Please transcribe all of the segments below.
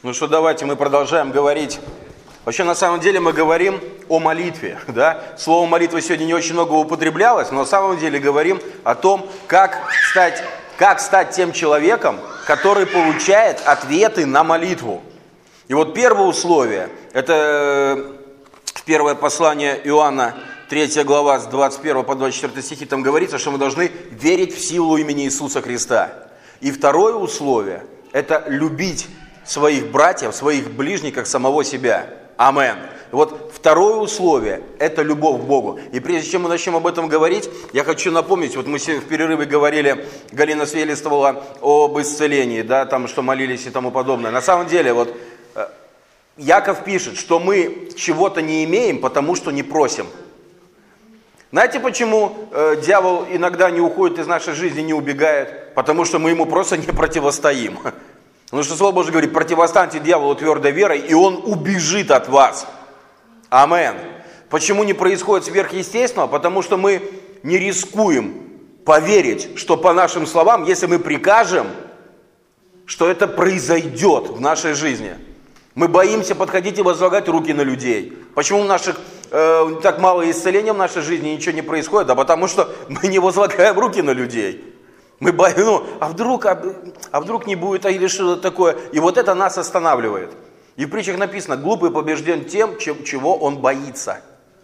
Ну что, давайте мы продолжаем говорить. Вообще, на самом деле, мы говорим о молитве, да? Слово молитва сегодня не очень много употреблялось, но на самом деле говорим о том, как стать тем человеком, который получает ответы на молитву. И вот первое условие, это первое послание Иоанна, 3 глава, с 21 по 24 стихи, там говорится, что мы должны верить в силу имени Иисуса Христа. И второе условие, это любить своих братьев, своих ближних, как самого себя. Амен. Вот второе условие – это любовь к Богу. И прежде чем мы начнем об этом говорить, я хочу напомнить, вот мы в перерыве говорили, Галина свидетельствовала об исцелении, да, там, что молились и тому подобное. На самом деле, вот Яков пишет, что мы чего-то не имеем, потому что не просим. Знаете, почему дьявол иногда не уходит из нашей жизни, не убегает? Потому что мы ему просто не противостоим. Потому что Слово Божье говорит, противостаньте дьяволу твердой верой, и он убежит от вас. Амен. Почему не происходит сверхъестественного? Потому что мы не рискуем поверить, что по нашим словам, если мы прикажем, что это произойдет в нашей жизни. Мы боимся подходить и возлагать руки на людей. Почему у наших так мало исцеления в нашей жизни, ничего не происходит? Да потому что мы не возлагаем руки на людей. Мы боимся, а вдруг не будет, или что-то такое. И вот это нас останавливает. И в притчах написано, глупый побежден тем, чего он боится.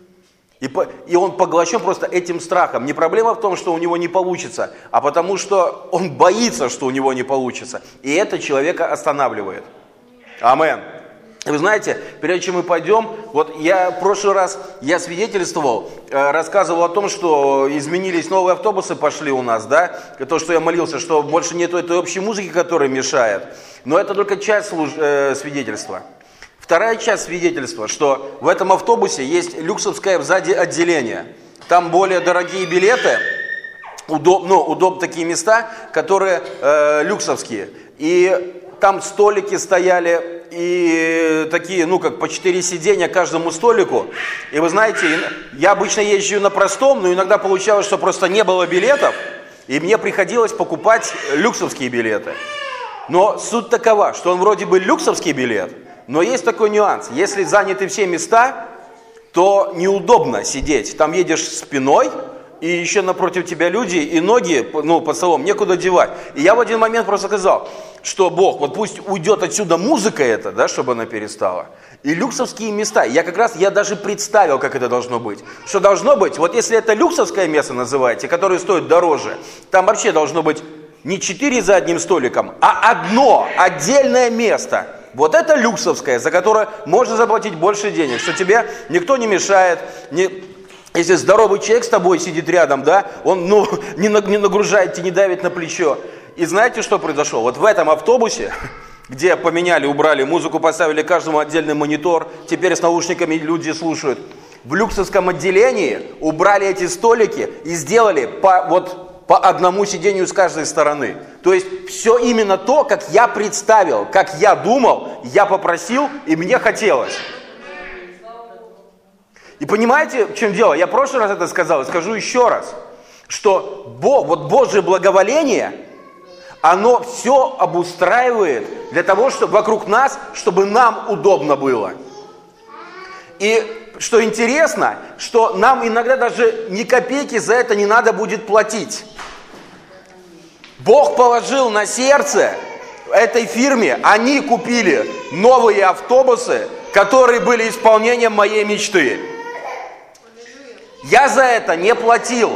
И он поглощен просто этим страхом. Не проблема в том, что у него не получится, а потому что он боится, что у него не получится. И это человека останавливает. Амен. Вы знаете, прежде чем мы пойдем, вот в прошлый раз я свидетельствовал, рассказывал о том, что изменились новые автобусы, пошли у нас, да, то, что я молился, что больше нету этой общей музыки, которая мешает, но это только часть свидетельства. Вторая часть свидетельства, что в этом автобусе есть люксовское сзади отделение, там более дорогие билеты, удобные такие места, которые люксовские, и там столики стояли, и такие, как по 4 сиденья каждому столику. И вы знаете, я обычно езжу на простом, но иногда получалось, что просто не было билетов, и мне приходилось покупать люксовские билеты. Но суть такова, что он вроде бы люксовский билет, но есть такой нюанс. Если заняты все места, то неудобно сидеть. Там едешь спиной, и еще напротив тебя люди, и ноги, под столом, некуда девать. И я в один момент просто сказал, что Бог, вот пусть уйдет отсюда музыка эта, да, чтобы она перестала, и люксовские места. Я даже представил, как это должно быть. Что должно быть, вот если это люксовское место называете, которое стоит дороже, там вообще должно быть не 4 за одним столиком, а одно отдельное место. Вот это люксовское, за которое можно заплатить больше денег, что тебе никто не мешает, Если здоровый человек с тобой сидит рядом, да, он не нагружает тебя, не давит на плечо. И знаете, что произошло? Вот в этом автобусе, где поменяли, убрали музыку, поставили каждому отдельный монитор, теперь с наушниками люди слушают. В люксовском отделении убрали эти столики и сделали по одному сидению с каждой стороны. То есть все именно то, как я представил, как я думал, я попросил и мне хотелось. И понимаете, в чем дело? Я в прошлый раз это сказал и скажу еще раз, что Божье благоволение, оно все обустраивает для того, чтобы вокруг нас, чтобы нам удобно было. И что интересно, что нам иногда даже ни копейки за это не надо будет платить. Бог положил на сердце этой фирме, они купили новые автобусы, которые были исполнением моей мечты. Я за это не платил.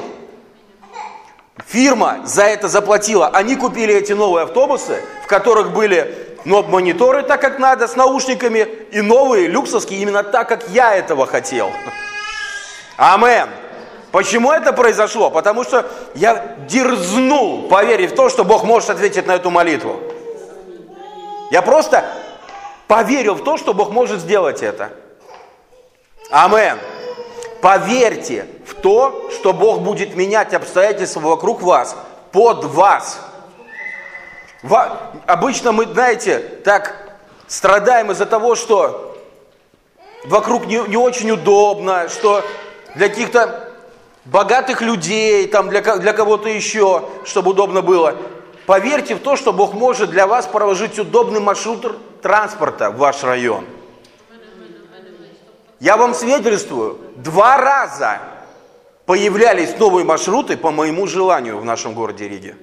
Фирма за это заплатила. Они купили эти новые автобусы, в которых были мониторы так, как надо, с наушниками, и новые люксовские именно так, как я этого хотел. Амен. Почему это произошло? Потому что я дерзнул поверить в то, что Бог может ответить на эту молитву. Я просто поверил в то, что Бог может сделать это. Амен. Поверьте в то, что Бог будет менять обстоятельства вокруг вас, под вас. Обычно мы, знаете, так страдаем из-за того, что вокруг не очень удобно, что для каких-то богатых людей, там, для кого-то еще, чтобы удобно было. Поверьте в то, что Бог может для вас проложить удобный маршрут транспорта в ваш район. Я вам свидетельствую, 2 раза появлялись новые маршруты по моему желанию в нашем городе Риге.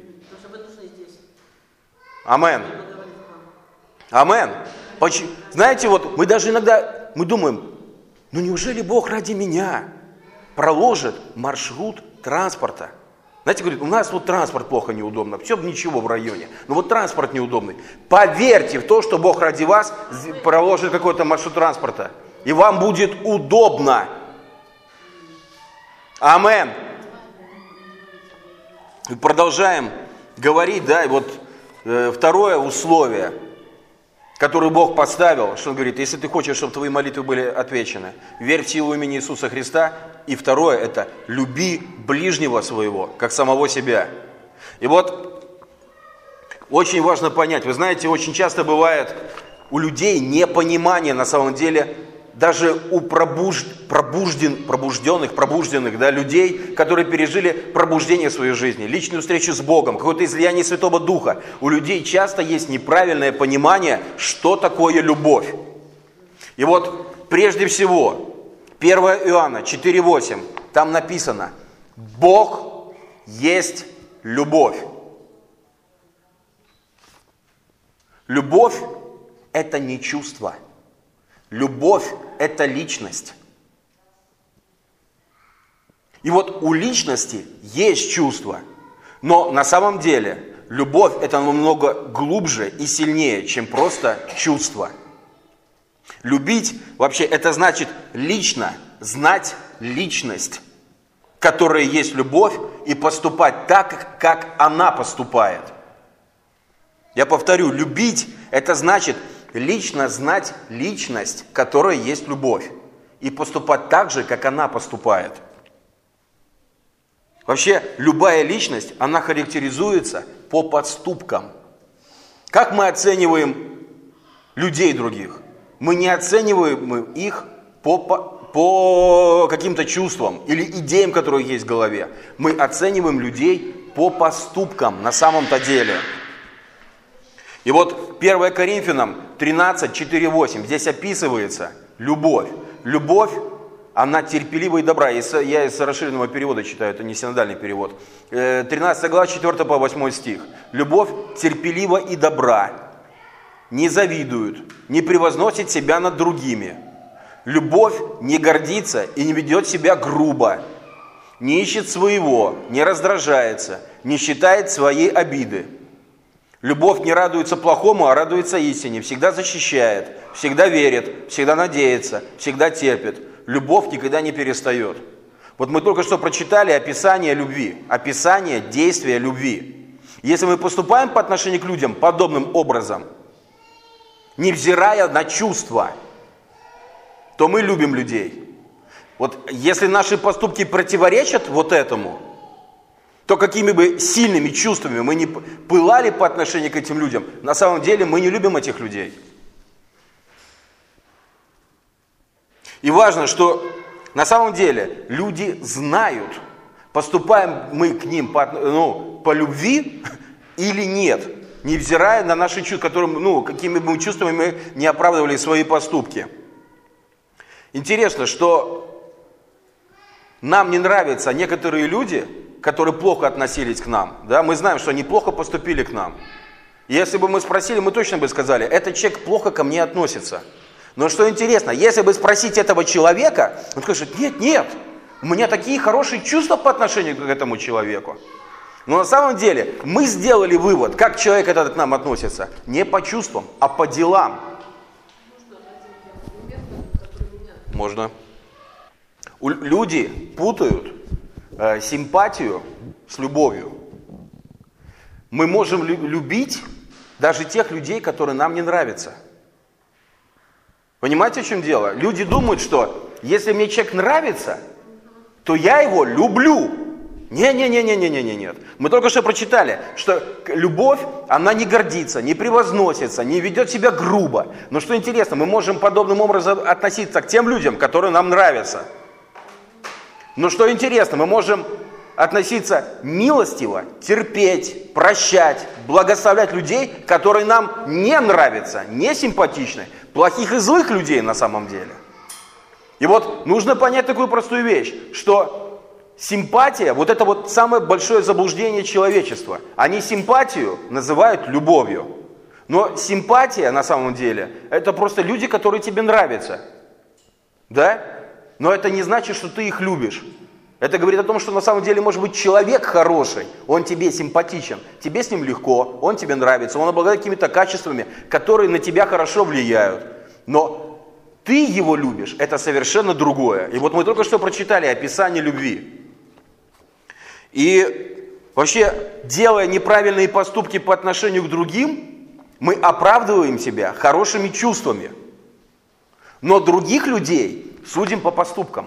Амен. Амен. Знаете, вот мы даже иногда думаем, ну неужели Бог ради меня проложит маршрут транспорта? Знаете, говорит, у нас вот транспорт плохо, неудобно, все ничего в районе, но вот транспорт неудобный. Поверьте в то, что Бог ради вас проложит какой-то маршрут транспорта, и вам будет удобно. Амен. И продолжаем говорить, да, и вот второе условие, которое Бог поставил, что Он говорит, если ты хочешь, чтобы твои молитвы были отвечены, верь в силу имени Иисуса Христа. И второе, это люби ближнего своего, как самого себя. И вот очень важно понять, вы знаете, очень часто бывает у людей непонимание на самом деле, даже у пробужденных, да, людей, которые пережили пробуждение в своей жизни, личную встречу с Богом, какое-то излияние Святого Духа. У людей часто есть неправильное понимание, что такое любовь. И вот прежде всего, 1 Иоанна 4:8, там написано, Бог есть любовь. Любовь – это не чувство. Любовь – это личность. И вот у личности есть чувство, но на самом деле любовь – это намного глубже и сильнее, чем просто чувство. Любить вообще это значит лично знать личность, которая есть любовь, и поступать так, как она поступает. Я повторю, любить это значит лично знать личность, которая есть любовь, и поступать так же, как она поступает. Вообще, любая личность, она характеризуется по поступкам. Как мы оцениваем людей других? Мы не оцениваем их по каким-то чувствам или идеям, которые есть в голове. Мы оцениваем людей по поступкам на самом-то деле. И вот 1 Коринфянам 13:4-8, здесь описывается любовь. Любовь, она терпелива и добра. Я из расширенного перевода читаю, это не синодальный перевод. 13 глава, 4 по 8 стих. Любовь терпелива и добра. Не завидуют, не превозносит себя над другими. Любовь не гордится и не ведет себя грубо, не ищет своего, не раздражается, не считает своей обиды. Любовь не радуется плохому, а радуется истине, всегда защищает, всегда верит, всегда надеется, всегда терпит. Любовь никогда не перестает. Вот мы только что прочитали описание любви, описание действия любви. Если мы поступаем по отношению к людям подобным образом, невзирая на чувства, то мы любим людей. Вот если наши поступки противоречат вот этому, то какими бы сильными чувствами мы не пылали по отношению к этим людям, на самом деле мы не любим этих людей. И важно, что на самом деле люди знают, поступаем мы к ним по любви или нет, невзирая на наши чувства, какими бы чувствами мы не оправдывали свои поступки. Интересно, что нам не нравятся некоторые люди, которые плохо относились к нам. Да? Мы знаем, что они плохо поступили к нам. И если бы мы спросили, мы точно бы сказали, этот человек плохо ко мне относится. Но что интересно, если бы спросить этого человека, он скажет, нет, у меня такие хорошие чувства по отношению к этому человеку. Но на самом деле мы сделали вывод, как человек этот к нам относится, не по чувствам, а по делам. Можно. Люди путают симпатию с любовью. Мы можем любить даже тех людей, которые нам не нравятся. Понимаете, в чем дело? Люди думают, что если мне человек нравится, то я его люблю. Нет. Мы только что прочитали, что любовь, она не гордится, не превозносится, не ведет себя грубо. Но что интересно, мы можем подобным образом относиться к тем людям, которые нам нравятся. Но что интересно, мы можем относиться милостиво, терпеть, прощать, благословлять людей, которые нам не нравятся, не симпатичны, плохих и злых людей на самом деле. И вот нужно понять такую простую вещь, что симпатия, вот это вот самое большое заблуждение человечества. Они симпатию называют любовью. Но симпатия на самом деле, это просто люди, которые тебе нравятся. Да? Но это не значит, что ты их любишь. Это говорит о том, что на самом деле может быть человек хороший, он тебе симпатичен, тебе с ним легко, он тебе нравится, он обладает какими-то качествами, которые на тебя хорошо влияют. Но ты его любишь, это совершенно другое. И вот мы только что прочитали описание любви. И вообще, делая неправильные поступки по отношению к другим, мы оправдываем себя хорошими чувствами. Но других людей судим по поступкам.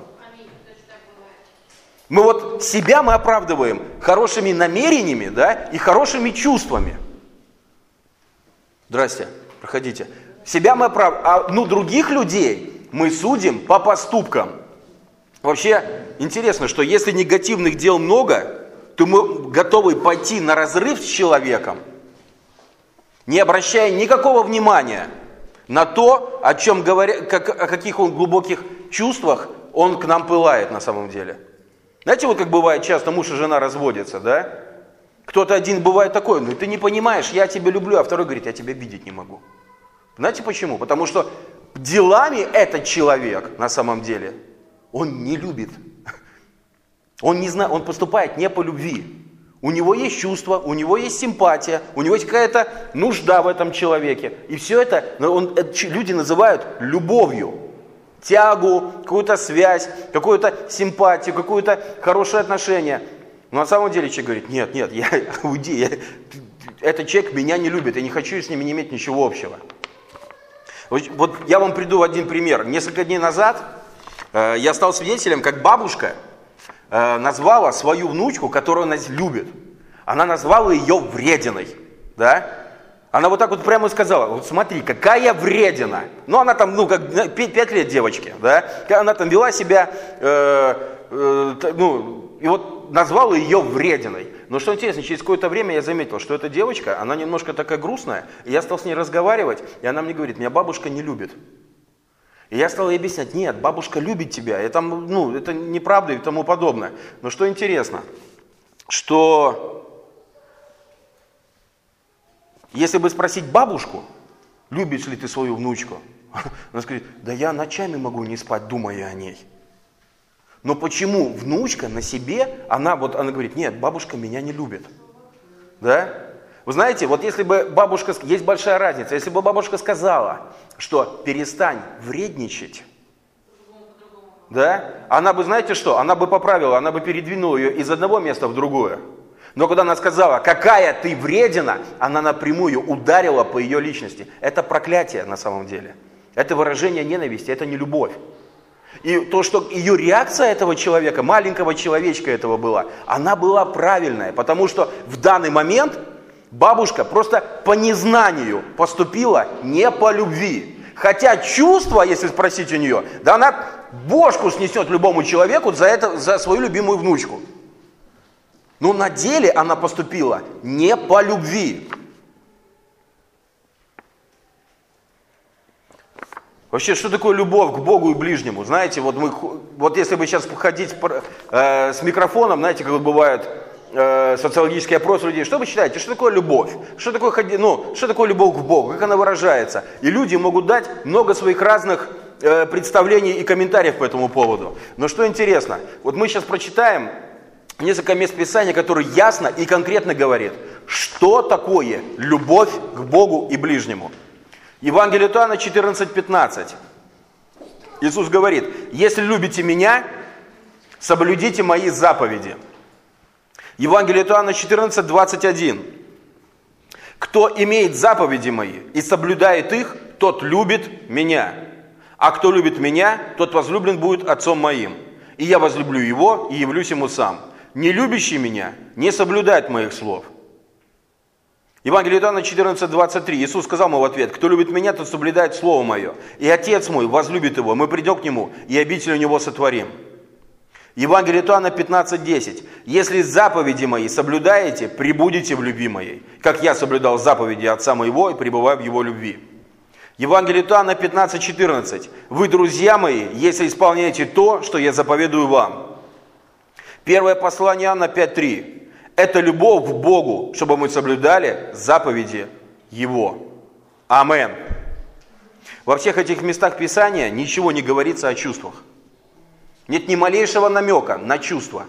Мы вот себя мы оправдываем хорошими намерениями, да, и хорошими чувствами. Здрасте, проходите. Себя мы оправдываем, других людей мы судим по поступкам. Вообще, интересно, что если негативных дел много, то мы готовы пойти на разрыв с человеком, не обращая никакого внимания на то, о чем говорят, о каких он глубоких чувствах он к нам пылает на самом деле. Знаете, вот как бывает часто муж и жена разводятся, да? Кто-то один бывает такой, ты не понимаешь, я тебя люблю, а второй говорит, я тебя видеть не могу. Знаете почему? Потому что делами этот человек на самом деле, он не любит. Он не знает, он поступает не по любви. У него есть чувство, у него есть симпатия, у него есть какая-то нужда в этом человеке. И все это люди называют любовью. Тягу, какую-то связь, какую-то симпатию, какое-то хорошее отношение. Но на самом деле человек говорит, нет, уйди, этот человек меня не любит, я не хочу с ним не иметь ничего общего. Вот я вам приду один пример. Несколько дней назад я стал свидетелем, как бабушка назвала свою внучку, которую она любит. Она назвала ее врединой, да? Она вот так вот прямо сказала, вот смотри, какая вредина. Ну, она там, как 5 лет девочке, да? Она там вела себя, и вот назвала ее врединой. Но что интересно, через какое-то время я заметил, что эта девочка, она немножко такая грустная, и я стал с ней разговаривать, и она мне говорит, меня бабушка не любит. И я стал ей объяснять, нет, бабушка любит тебя, и там, это неправда и тому подобное. Но что интересно, что если бы спросить бабушку, любишь ли ты свою внучку, она скажет, да я ночами могу не спать, думая о ней. Но почему внучка на себе, она говорит, нет, бабушка меня не любит. Да? Вы знаете, вот если бы бабушка, есть большая разница, если бы бабушка сказала, что перестань вредничать, да, она бы, знаете что, она бы поправила, она бы передвинула ее из одного места в другое. Но когда она сказала, какая ты вредина, она напрямую ударила по ее личности. Это проклятие на самом деле. Это выражение ненависти, это не любовь. И то, что ее реакция этого человека, маленького человечка этого была, она была правильная. Потому что в данный момент бабушка просто по незнанию поступила не по любви. Хотя чувство, если спросить у нее, да она бошку снесет любому человеку за свою любимую внучку. Но на деле она поступила не по любви. Вообще, что такое любовь к Богу и ближнему? Знаете, вот если бы сейчас походить с микрофоном, знаете, как бывают социологические опросы людей, что вы считаете, что такое любовь? Что такое любовь к Богу? Как она выражается? И люди могут дать много своих разных представлений и комментариев по этому поводу. Но что интересно, вот мы сейчас прочитаем несколько мест Писания, которые ясно и конкретно говорит, что такое любовь к Богу и ближнему. Евангелие от Иоанна 14:15. Иисус говорит, если любите меня, соблюдите мои заповеди. Евангелие от Иоанна 14:21. Кто имеет заповеди мои и соблюдает их, тот любит меня. А кто любит меня, тот возлюблен будет Отцом моим. И я возлюблю его и явлюсь ему сам. Не любящий меня не соблюдает моих слов. Евангелие от Иоанна 14:23. Иисус сказал ему в ответ, кто любит меня, тот соблюдает слово мое. И Отец мой возлюбит его, мы придем к нему и обитель у него сотворим. Евангелие от Иоанна 15:10. Если заповеди мои соблюдаете, пребудете в любви моей, как я соблюдал заповеди Отца моего и пребываю в его любви. Евангелие от Иоанна 15:14. Вы, друзья мои, если исполняете то, что я заповедую вам. Первое послание Иоанна 5:3. Это любовь к Богу, чтобы мы соблюдали заповеди Его. Амен. Во всех этих местах Писания ничего не говорится о чувствах. Нет ни малейшего намека на чувства.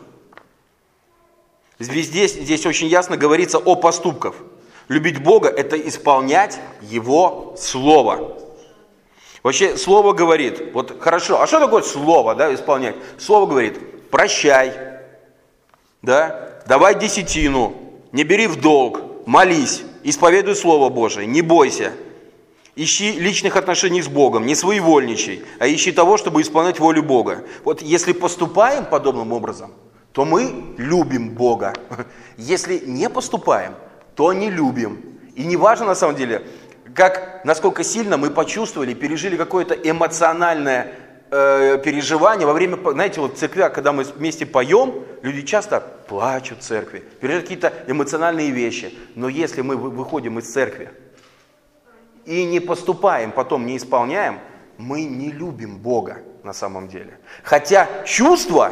Здесь очень ясно говорится о поступках. Любить Бога – это исполнять Его Слово. Вообще Слово говорит, вот хорошо, а что такое Слово, да, исполнять? Слово говорит, прощай, да, давай десятину, не бери в долг, молись, исповедуй Слово Божие, не бойся. Ищи личных отношений с Богом, не своевольничай, а ищи того, чтобы исполнять волю Бога. Вот если поступаем подобным образом, то мы любим Бога. Если не поступаем, то не любим. И не важно на самом деле, насколько сильно мы почувствовали, пережили какое-то эмоциональное переживание во время, знаете, вот в церквях, когда мы вместе поем, люди часто плачут в церкви, переживают какие-то эмоциональные вещи. Но если мы выходим из церкви и не поступаем, потом не исполняем, мы не любим Бога на самом деле. Хотя чувства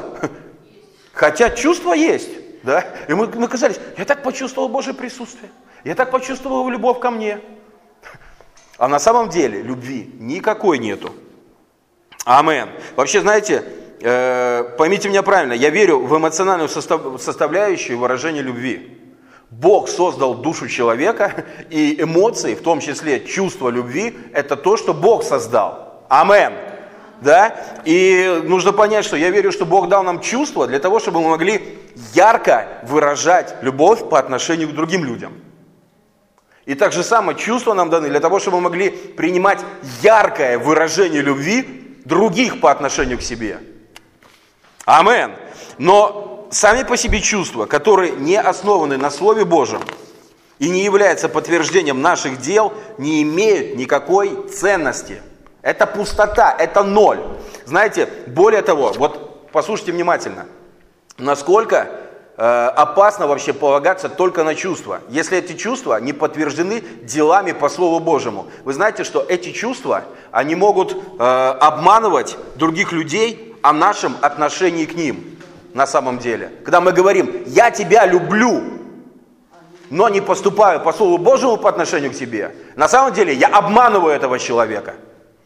есть, да? И мы казались, я так почувствовал Божье присутствие, я так почувствовал его любовь ко мне. А на самом деле любви никакой нету. Амен. Вообще, знаете, поймите меня правильно, я верю в эмоциональную составляющую выражения любви. Бог создал душу человека, и эмоции, в том числе чувство любви, это то, что Бог создал. Амен. Да? И нужно понять, что я верю, что Бог дал нам чувства для того, чтобы мы могли ярко выражать любовь по отношению к другим людям. И так же самое чувства нам даны для того, чтобы мы могли принимать яркое выражение любви других по отношению к себе. Амен. Но сами по себе чувства, которые не основаны на Слове Божьем и не являются подтверждением наших дел, не имеют никакой ценности. Это пустота, это ноль. Знаете, более того, вот послушайте внимательно, насколько опасно вообще полагаться только на чувства, если эти чувства не подтверждены делами по Слову Божьему. Вы знаете, что эти чувства, они могут обманывать других людей о нашем отношении к ним на самом деле. Когда мы говорим, я тебя люблю, но не поступаю по Слову Божьему по отношению к тебе, на самом деле я обманываю этого человека.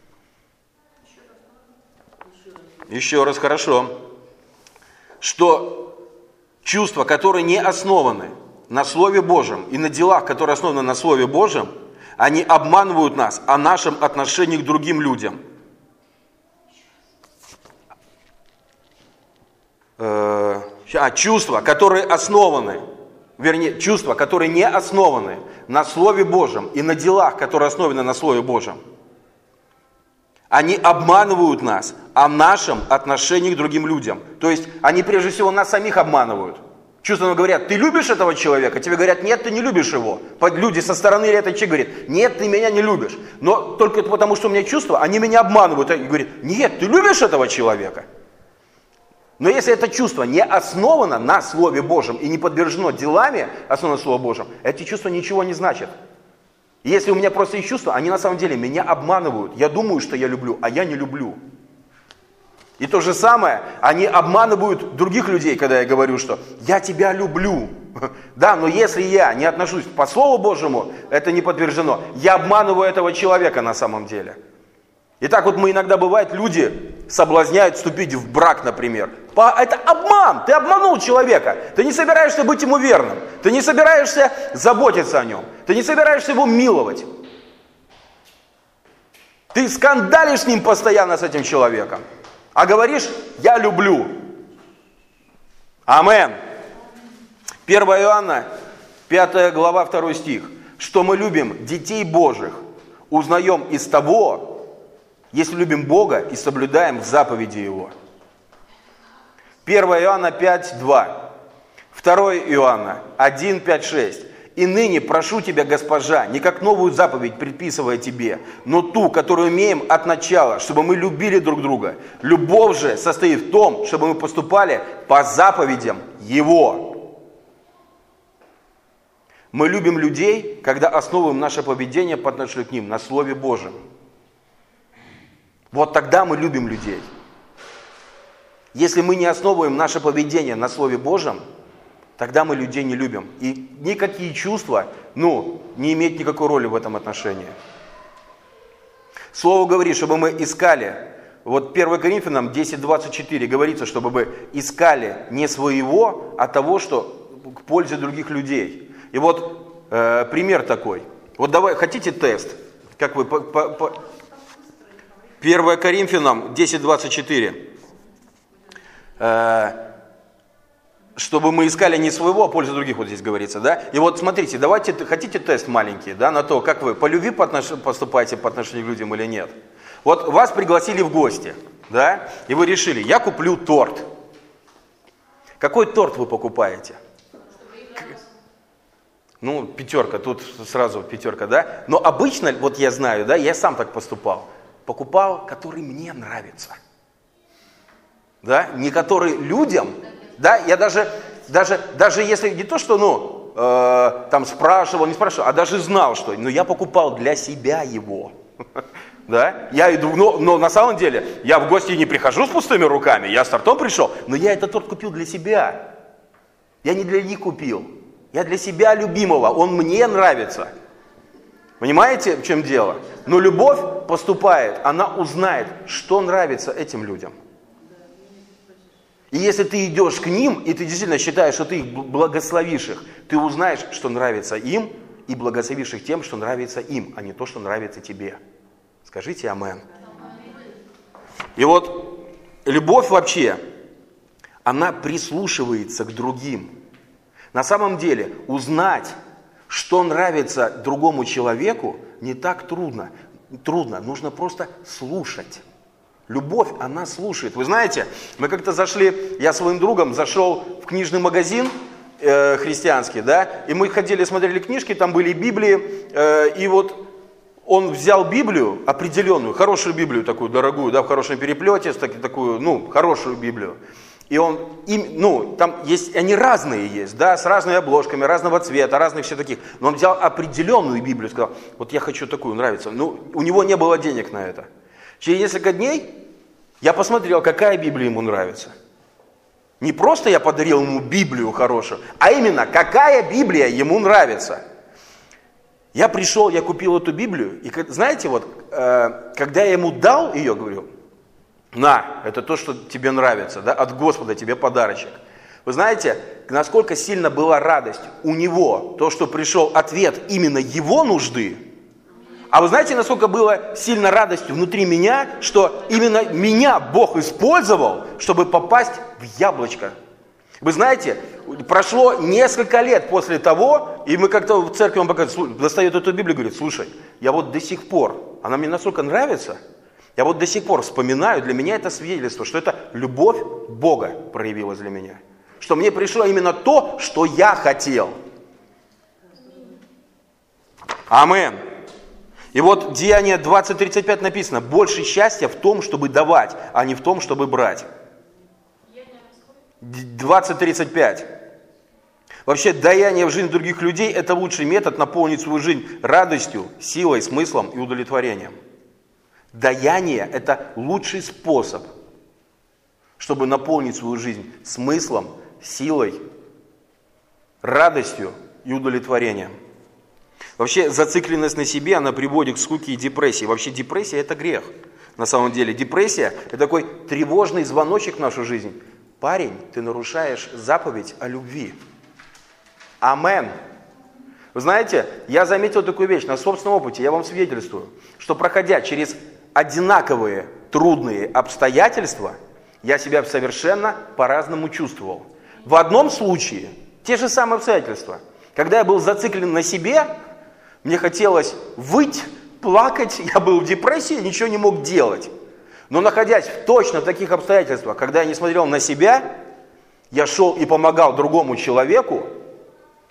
Еще раз, хорошо. Что чувства, которые не основаны на Слове Божьем и на делах, которые основаны на Слове Божьем, они обманывают нас о нашем отношении к другим людям. Чувства, которые основаны, чувства, которые не основаны на Слове Божьем и на делах, которые основаны на Слове Божьем, они обманывают нас о нашем отношении к другим людям. То есть они прежде всего нас самих обманывают. Чувственно говорят, ты любишь этого человека? Тебе говорят, нет, ты не любишь его. Люди со стороны этого человека говорят, нет, ты меня не любишь. Но только потому, что у меня чувства, они меня обманывают. И говорят, нет, ты любишь этого человека? Но если это чувство не основано на Слове Божьем и не подтверждено делами, основано на Слове Божьем, эти чувства ничего не значат. Если у меня просто есть чувства, они на самом деле меня обманывают. Я думаю, что я люблю, а я не люблю. И то же самое, они обманывают других людей, когда я говорю, что я тебя люблю. Да, но если я не отношусь по Слову Божьему, это не подтверждено. Я обманываю этого человека на самом деле. И так вот мы иногда бывает, люди соблазняют вступить в брак, например. Это обман, ты обманул человека. Ты не собираешься быть ему верным. Ты не собираешься заботиться о нем. Ты не собираешься его миловать. Ты скандалишь с ним постоянно, с этим человеком. А говоришь, я люблю. Амен. 1 Иоанна, 5 глава, 2 стих. Что мы любим детей Божьих, узнаем из того, если любим Бога и соблюдаем заповеди Его. 1 Иоанна 5, 2. 2 Иоанна 1, 5, 6. И ныне прошу тебя, госпожа, не как новую заповедь предписывая тебе, но ту, которую имеем от начала, чтобы мы любили друг друга. Любовь же состоит в том, чтобы мы поступали по заповедям Его. Мы любим людей, когда основываем наше поведение по отношению к ним на Слове Божьем. Вот тогда мы любим людей. Если мы не основываем наше поведение на Слове Божьем, тогда мы людей не любим. И никакие чувства, не имеют никакой роли в этом отношении. Слово говорит, чтобы мы искали. Вот 1 Коринфянам 10:24 говорится, чтобы мы искали не своего, а того, что к пользе других людей. И вот пример такой. Вот давай, хотите тест? Как вы 1 Коринфянам 10:24. Чтобы мы искали не своего, а пользу других, вот здесь говорится, да? И вот смотрите, давайте, хотите тест маленький, да, на то, как вы по любви поступаете по отношению к людям или нет? Вот вас пригласили в гости, да, и вы решили, я куплю торт. Какой торт вы покупаете? 5, тут сразу 5, да? Но обычно, вот я знаю, да, я сам так поступал. Покупал, который мне нравится. Да, не который людям, да, я даже если не то, что, там спрашивал, не спрашивал, а даже знал, что, я покупал для себя его. Да, я иду, но на самом деле, я в гости не прихожу с пустыми руками, я с тортом пришел, но я этот торт купил для себя. Я не для них купил, я для себя любимого, он мне нравится. Понимаете, в чем дело? Но любовь поступает, она узнает, что нравится этим людям. И если ты идешь к ним, и ты действительно считаешь, что ты их благословишь их, ты узнаешь, что нравится им, и благословишь их тем, что нравится им, а не то, что нравится тебе. Скажите амен. И вот любовь вообще, она прислушивается к другим. На самом деле узнать, что нравится другому человеку, не так трудно. Нужно просто слушать. Любовь, она слушает. Вы знаете, мы как-то зашли, я своим другом зашел в книжный магазин христианский, да, и мы ходили, смотрели книжки, там были Библии, и вот он взял Библию определенную, хорошую Библию такую дорогую, да, в хорошем переплете, такую, хорошую Библию. И он, там есть, они разные есть, да, с разными обложками, разного цвета, разных все таких. Но он взял определенную Библию, сказал, вот я хочу такую, нравится. У него не было денег на это. Через несколько дней я посмотрел, какая Библия ему нравится. Не просто я подарил ему Библию хорошую, а именно, какая Библия ему нравится. Я пришел, я купил эту Библию, и знаете, вот, когда я ему дал ее, говорю, на, это то, что тебе нравится, да, от Господа тебе подарочек. Вы знаете, насколько сильно была радость у него, то, что пришел ответ именно его нужды. А вы знаете, насколько было сильно радостью внутри меня, что именно меня Бог использовал, чтобы попасть в яблочко. Вы знаете, прошло несколько лет после того, и мы как-то в церкви, он показывает, достает эту Библию и говорит, слушай, я вот до сих пор, она мне настолько нравится, я вот до сих пор вспоминаю, для меня это свидетельство, что это любовь Бога проявилась для меня. Что мне пришло именно то, что я хотел. Амин. И вот Деяние 20:35 написано, больше счастья в том, чтобы давать, а не в том, чтобы брать. 20:35. Вообще, даяние в жизнь других людей – это лучший метод наполнить свою жизнь радостью, силой, смыслом и удовлетворением. Даяние – это лучший способ, чтобы наполнить свою жизнь смыслом, силой, радостью и удовлетворением. Вообще, зацикленность на себе, она приводит к скуке и депрессии. Вообще, депрессия – это грех. На самом деле, депрессия – это такой тревожный звоночек в нашу жизнь. Парень, ты нарушаешь заповедь о любви. Амен. Вы знаете, я заметил такую вещь на собственном опыте, я вам свидетельствую, что проходя через одинаковые трудные обстоятельства, я себя совершенно по-разному чувствовал. В одном случае те же самые обстоятельства. Когда я был зациклен на себе, мне хотелось выть, плакать, я был в депрессии, ничего не мог делать. Но находясь в точно таких обстоятельствах, когда я не смотрел на себя, я шел и помогал другому человеку,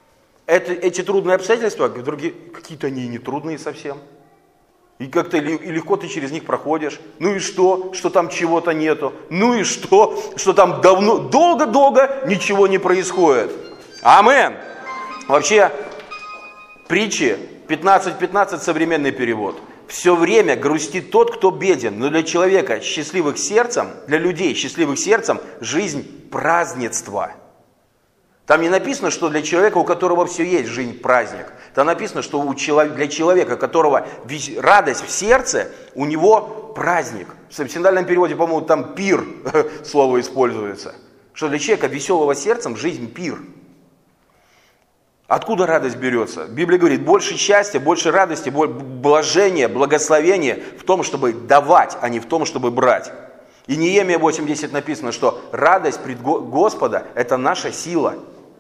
эти трудные обстоятельства, другие, какие-то они и не трудные совсем. И как-то и легко ты через них проходишь. Ну и что там чего-то нету? Ну и что там долго-долго ничего не происходит? Амен. Вообще, притчи 15:15 современный перевод. Все время грустит тот, кто беден, но для человека счастливых сердцем, для людей счастливых сердцем, жизнь празднество. Там не написано, что для человека, у которого все есть, жизнь праздник. Там написано, что для человека, у которого радость в сердце, у него праздник. В синодальном переводе, по-моему, там пир слово используется. Что для человека веселого сердцем жизнь пир. Откуда радость берется? Библия говорит, больше счастья, больше радости, блажения, благословения в том, чтобы давать, а не в том, чтобы брать. И Неемия 80 написано, что радость пред Господа – это наша сила.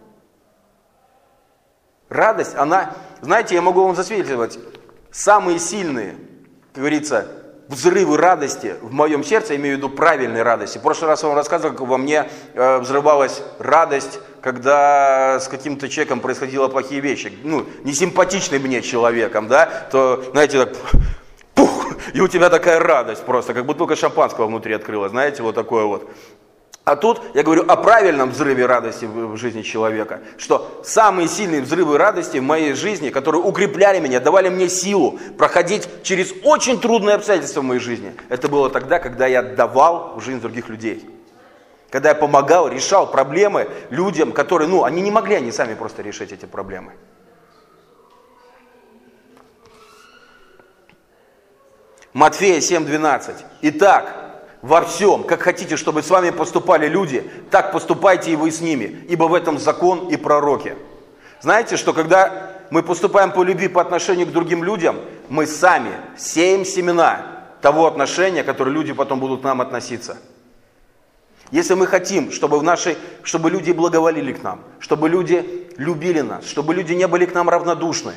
Радость, она, знаете, я могу вам засвидетельствовать, самые сильные, как говорится, взрывы радости в моем сердце, я имею в виду правильной радости. В прошлый раз я вам рассказывал, как во мне взрывалась радость, когда с каким-то человеком происходило плохие вещи. Ну, несимпатичный мне человеком, да, то, знаете, так, пух, и у тебя такая радость просто, как бутылка шампанского внутри открылась, знаете, вот такое вот. А тут я говорю о правильном взрыве радости в жизни человека, что самые сильные взрывы радости в моей жизни, которые укрепляли меня, давали мне силу проходить через очень трудные обстоятельства в моей жизни, это было тогда, когда я давал в жизнь других людей. Когда я помогал, решал проблемы людям, которые, они не могли, они сами просто решить эти проблемы. Матфея 7:12. Итак, во всем, как хотите, чтобы с вами поступали люди, так поступайте и вы с ними, ибо в этом закон и пророки. Знаете, что когда мы поступаем по любви по отношению к другим людям, мы сами сеем семена того отношения, которое люди потом будут к нам относиться. Если мы хотим, чтобы люди благоволили к нам, чтобы люди любили нас, чтобы люди не были к нам равнодушны,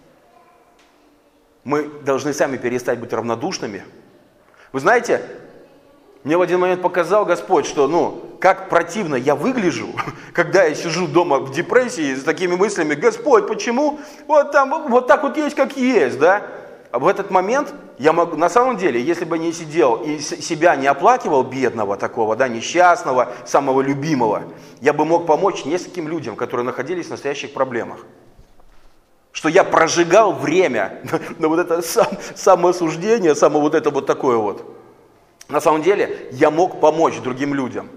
мы должны сами перестать быть равнодушными. Вы знаете, мне в один момент показал Господь, что, как противно я выгляжу, когда я сижу дома в депрессии с такими мыслями, Господь, почему вот так вот есть, как есть, да? А в этот момент я могу, на самом деле, если бы не сидел и себя не оплакивал бедного такого, да, несчастного, самого любимого, я бы мог помочь нескольким людям, которые находились в настоящих проблемах. Что я прожигал время на вот это самоосуждение, вот это вот такое вот. На самом деле, я мог помочь другим людям.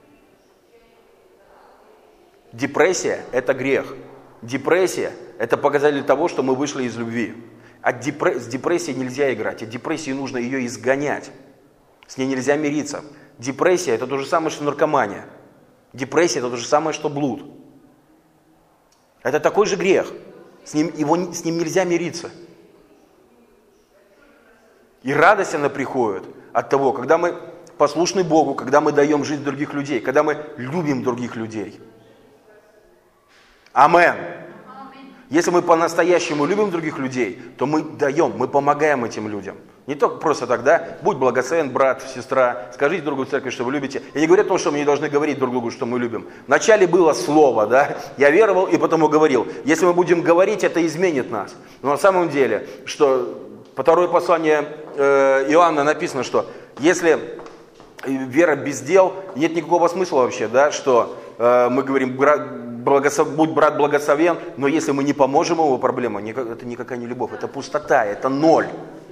Депрессия – это грех. Депрессия – это показатель того, что мы вышли из любви. С депрессией нельзя играть, от депрессии нужно ее изгонять. С ней нельзя мириться. Депрессия – это то же самое, что наркомания. Депрессия – это то же самое, что блуд. Это такой же грех. С ним нельзя мириться. И радость, она приходит от того, когда мы послушны Богу, когда мы даем жизнь других людей, когда мы любим других людей. Амен. Если мы по-настоящему любим других людей, то мы даем, мы помогаем этим людям. Не только просто тогда, будь благословен, брат, сестра, скажите другу в церкви, что вы любите. Я не говорю о том, что мы не должны говорить друг другу, что мы любим. Вначале было слово, да, я веровал и потом говорил. Если мы будем говорить, это изменит нас. Но на самом деле, что второе послание Иоанна написано, что если вера без дел, нет никакого смысла вообще, да, что мы говорим, будь брат благословен, но если мы не поможем его проблемам, это никакая не любовь, это пустота, это ноль.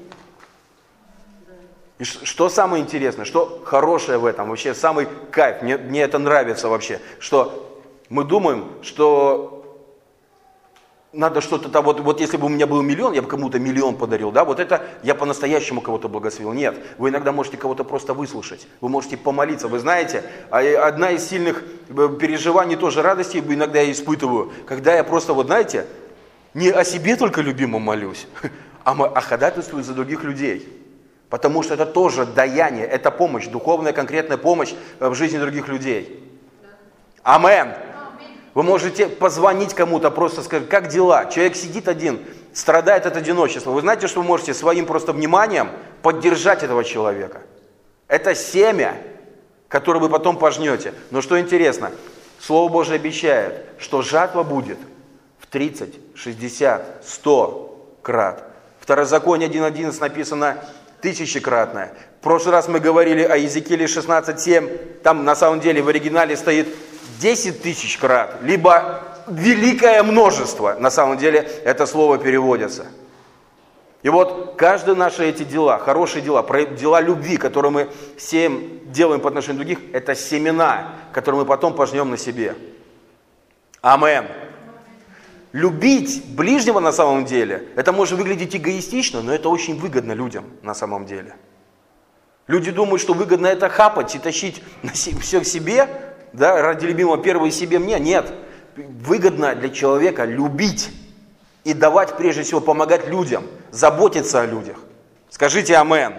И что самое интересное, что хорошее в этом, вообще самый кайф, мне это нравится вообще, что мы думаем, что надо что-то там, вот если бы у меня был миллион, я бы кому-то миллион подарил, да, вот это я по-настоящему кого-то благословил. Нет, вы иногда можете кого-то просто выслушать, вы можете помолиться, вы знаете, одна из сильных переживаний тоже радости иногда я испытываю, когда я просто, знаете, не о себе только любимом молюсь, а ходатайствую за других людей. Потому что это тоже даяние, это помощь, духовная конкретная помощь в жизни других людей. Амен. Вы можете позвонить кому-то, просто сказать, как дела? Человек сидит один, страдает от одиночества. Вы знаете, что вы можете своим просто вниманием поддержать этого человека. Это семя, которое вы потом пожнете. Но что интересно, Слово Божие обещает, что жатва будет в 30, 60, 100 крат. Второзаконие 1.11 написано тысячекратное. В прошлый раз мы говорили о Иезекииле 16.7. Там на самом деле в оригинале стоит 10 тысяч крат, либо великое множество. На самом деле это слово переводится. И вот каждые наши эти дела, хорошие дела, дела любви, которые мы сеем, делаем по отношению к других, это семена, которые мы потом пожнем на себе. Амен. Любить ближнего на самом деле, это может выглядеть эгоистично, но это очень выгодно людям на самом деле. Люди думают, что выгодно это хапать и тащить все к себе, да, ради любимого первого себе мне. Нет, выгодно для человека любить и давать, прежде всего, помогать людям, заботиться о людях. Скажите амен.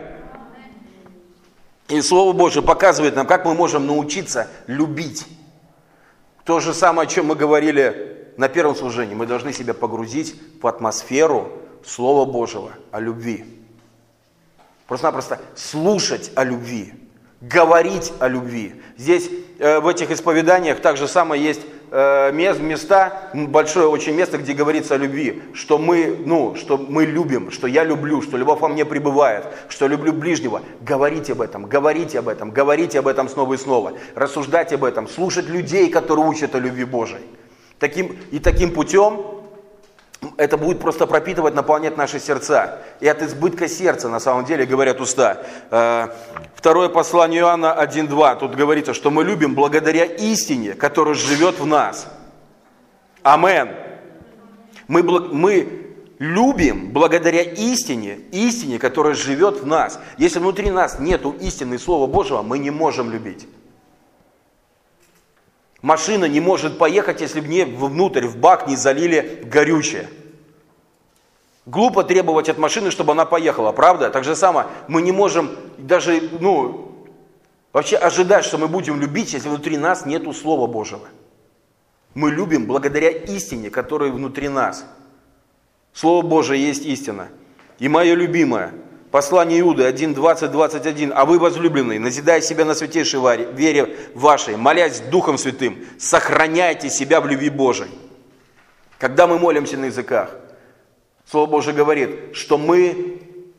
И Слово Божие показывает нам, как мы можем научиться любить. То же самое, о чем мы говорили на первом служении. Мы должны себя погрузить в атмосферу Слова Божьего о любви. Просто-напросто слушать о любви, говорить о любви. Здесь в этих исповеданиях также самое есть места, большое очень место, где говорится о любви, что мы любим, что я люблю, что любовь во мне пребывает, что люблю ближнего. Говорите об этом, говорите об этом, говорите об этом снова и снова, рассуждать об этом, слушать людей, которые учат о любви Божией. Таким путем это будет просто пропитывать, наполнять наши сердца. И от избытка сердца, на самом деле, говорят уста. Второе послание Иоанна 1:2. Тут говорится, что мы любим благодаря истине, которая живет в нас. Амен. Мы любим благодаря истине, которая живет в нас. Если внутри нас нету истины Слова Божьего, мы не можем любить. Машина не может поехать, если в ней внутрь, в бак не залили горючее. Глупо требовать от машины, чтобы она поехала, правда? Так же самое, мы не можем даже, вообще ожидать, что мы будем любить, если внутри нас нету Слова Божьего. Мы любим благодаря истине, которая внутри нас. Слово Божие есть истина. И мое любимое, послание Иуды 1:20-21. А вы, возлюбленные, назидая себя на святейшей вере вашей, молясь Духом Святым, сохраняйте себя в любви Божией. Когда мы молимся на языках, Слово Божие говорит, что мы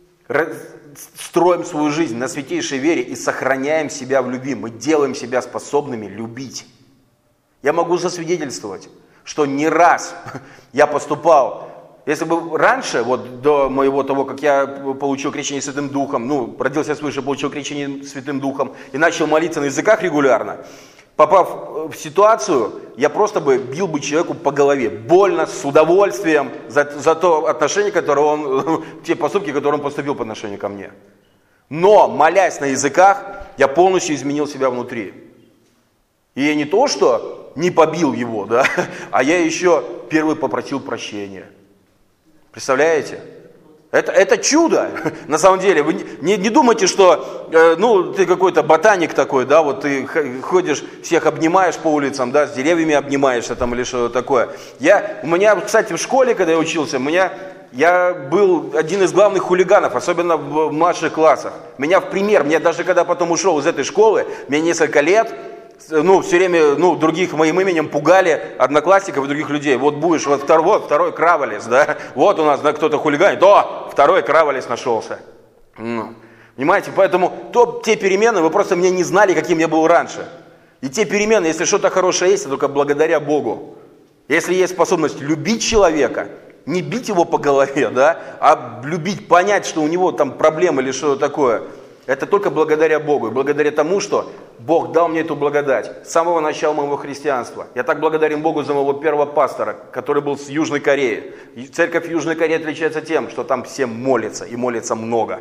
строим свою жизнь на святейшей вере и сохраняем себя в любви. Мы делаем себя способными любить. Я могу засвидетельствовать, что не раз я поступал. Если бы раньше, вот до моего того, как я получил крещение Святым Духом, родился свыше, получил крещение Святым Духом и начал молиться на языках регулярно, попав в ситуацию, я просто бил бы человеку по голове, больно, с удовольствием за то отношение, те поступки, которые он поступил по отношению ко мне. Но, молясь на языках, я полностью изменил себя внутри. И я не то, что не побил его, да, а я еще первый попросил прощения. Представляете? Это чудо, на самом деле. Вы не думайте, что ты какой-то ботаник такой, да, вот ты ходишь, всех обнимаешь по улицам, да, с деревьями обнимаешься там или что-то такое. У меня, кстати, в школе, когда я учился, я был один из главных хулиганов, особенно в младших классах. Меня даже когда потом ушел из этой школы, меня несколько лет, все время, других моим именем пугали одноклассников и других людей. Вот будешь, второй Краволес, да, вот у нас, да, кто-то хулиганит, второй Краволес нашелся. Понимаете, поэтому те перемены, вы просто меня не знали, каким я был раньше. И те перемены, если что-то хорошее есть, это только благодаря Богу. Если есть способность любить человека, не бить его по голове, да, а любить, понять, что у него там проблемы или что-то такое, это только благодаря Богу и благодаря тому, что Бог дал мне эту благодать с самого начала моего христианства. Я так благодарен Богу за моего первого пастора, который был с Южной Кореи. Церковь Южной Кореи отличается тем, что там все молятся, и молятся много.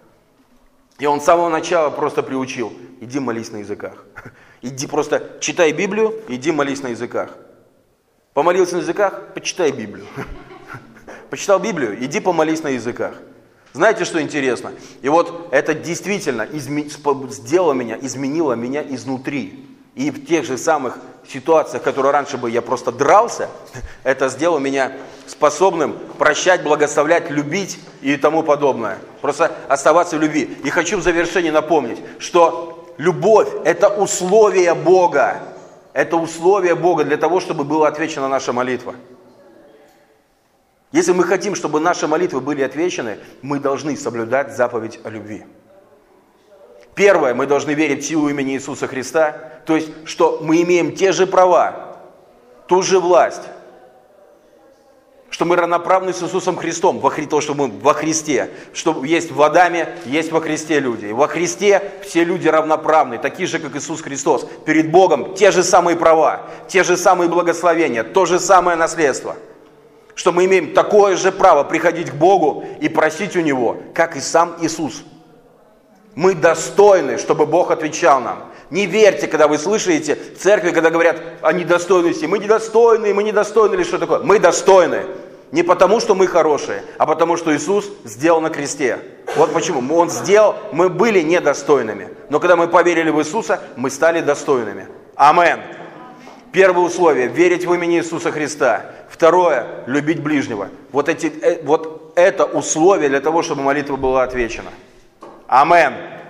И он с самого начала просто приучил: иди молись на языках. Иди просто читай Библию, иди молись на языках. Помолился на языках, почитай Библию. Почитал Библию, иди помолись на языках. Знаете, что интересно? И вот это действительно изменило меня изнутри. И в тех же самых ситуациях, в которых раньше бы я просто дрался, это сделало меня способным прощать, благословлять, любить и тому подобное. Просто оставаться в любви. И хочу в завершении напомнить, что любовь – это условие Бога. Это условие Бога для того, чтобы была отвечена наша молитва. Если мы хотим, чтобы наши молитвы были отвечены, мы должны соблюдать заповедь о любви. Первое, мы должны верить в силу имени Иисуса Христа, то есть, что мы имеем те же права, ту же власть, что мы равноправны с Иисусом Христом, то, что мы во Христе, что есть в Адаме, есть во Христе люди. И во Христе все люди равноправны, такие же, как Иисус Христос. Перед Богом те же самые права, те же самые благословения, то же самое наследство. Что мы имеем такое же право приходить к Богу и просить у Него, как и сам Иисус. Мы достойны, чтобы Бог отвечал нам. Не верьте, когда вы слышите в церкви, когда говорят о недостойности. Мы недостойны или что такое. Мы достойны. Не потому, что мы хорошие, а потому, что Иисус сделал на кресте. Вот почему. Он сделал, мы были недостойными. Но когда мы поверили в Иисуса, мы стали достойными. Амен. Первое условие – верить в имени Иисуса Христа. Второе – любить ближнего. Вот это условие для того, чтобы молитва была отвечена. Амен.